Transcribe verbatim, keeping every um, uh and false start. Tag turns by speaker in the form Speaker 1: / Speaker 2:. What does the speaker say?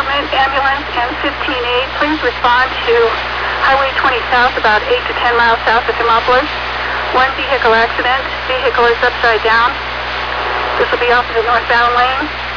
Speaker 1: Department, ambulance, and fifteen eight, please respond to Highway twenty South, about eight to ten miles south of Thermopolis. One vehicle accident. Vehicle is upside down. This will be off of the northbound lane.